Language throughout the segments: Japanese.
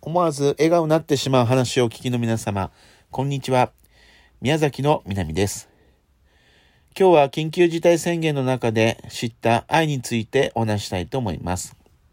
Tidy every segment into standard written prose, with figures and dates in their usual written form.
思わず笑顔になってしまう話をお聞きの皆様、こんにちは。宮崎の南です。今日は緊急事態宣言の中で知った愛についてお話したいと思います。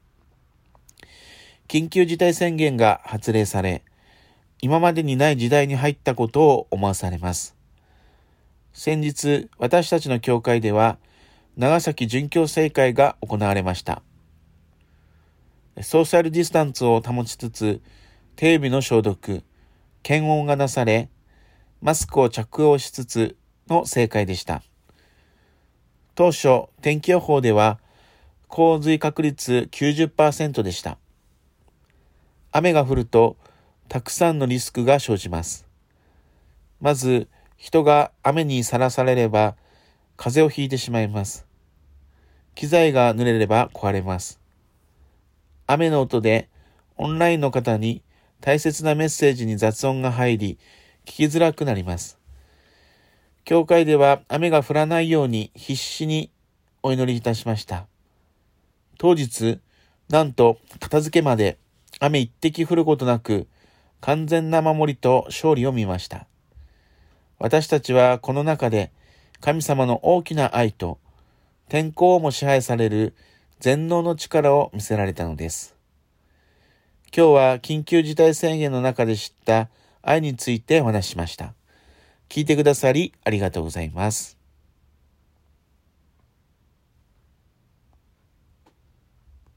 緊急事態宣言が発令され、今までにない時代に入ったことを思わされます。先日、私たちの教会では、長崎殉教聖会が行われました。ソーシャルディスタンスを保ちつつ、手指の消毒、検温がなされ、マスクを着用しつつの聖会でした。当初、天気予報では、洪水確率 90% でした。雨が降ると、たくさんのリスクが生じます。まず、人が雨にさらされれば、風邪をひいてしまいます。機材が濡れれば壊れます。雨の音でオンラインの方に大切なメッセージに雑音が入り、聞きづらくなります。教会では雨が降らないように必死にお祈りいたしました。当日、なんと片付けまで雨一滴降ることなく、完全な守りと勝利を見ました。私たちはこの中で神様の大きな愛と天候をも支配される全能の力を見せられたのです。今日は緊急事態宣言の中で知った愛についてお話ししました。聞いてくださりありがとうございます。